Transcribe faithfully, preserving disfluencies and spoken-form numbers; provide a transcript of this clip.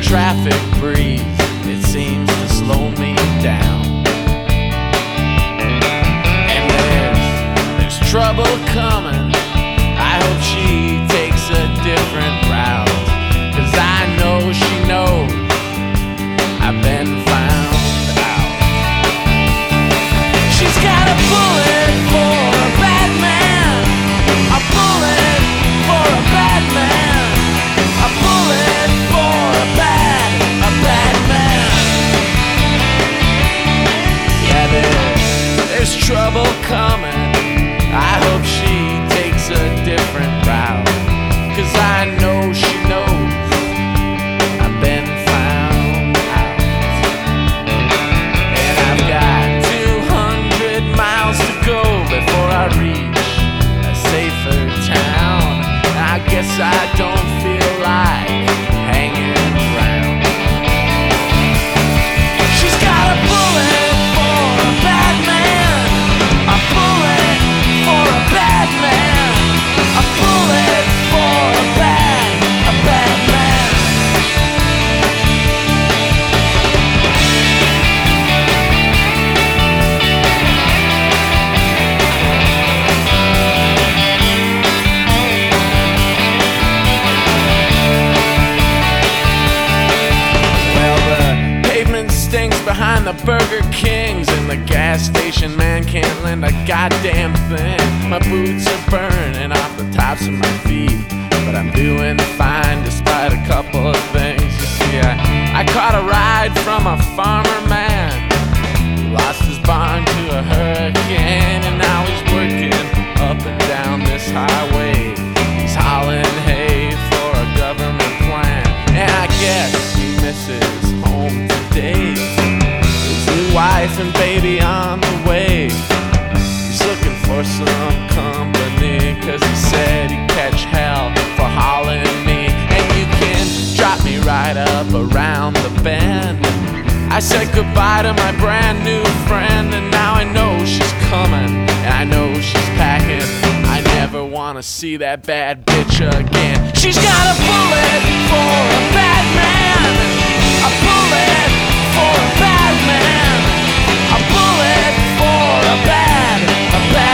traffic breeze, it seems to slow me down. And there's, there's trouble coming. I hope she takes a different route, 'cause I know she knows I've been found out. She's got a bullet for a bad man, a bullet for a bad man, a bullet for a bad, a bad man. Yeah, there's, there's trouble coming. I hope she takes a different route, 'cause I know she knows I've been found out. And I've got two hundred miles to go before I reach a safer town. I guess I don't feel like hanging around. She's got a bullet for a bad man, a bullet for a bad man, a bullet for a bad, a bad man. Well, the pavement stinks behind the Burger Kings, and the gas station man can't lend a goddamn thing. My boots are burning off the tops of my feet, but I'm doing fine despite a couple of things. You see, I, I caught a ride from a farmer man who lost his barn to a hurricane, and now he's working up and down this highway. He's hauling hay for a government plan, and I guess he misses home today. His new wife and baby on the way. He's looking for some company, 'cause he said he'd catch hell for hauling me. And you can drop me right up around the bend. I said goodbye to my brand new friend, and now I know she's coming, and I know she's packing. I never wanna see that bad bitch again. She's got a bullet for a bad man, a bullet for a bad man, a bullet for a bad, a bad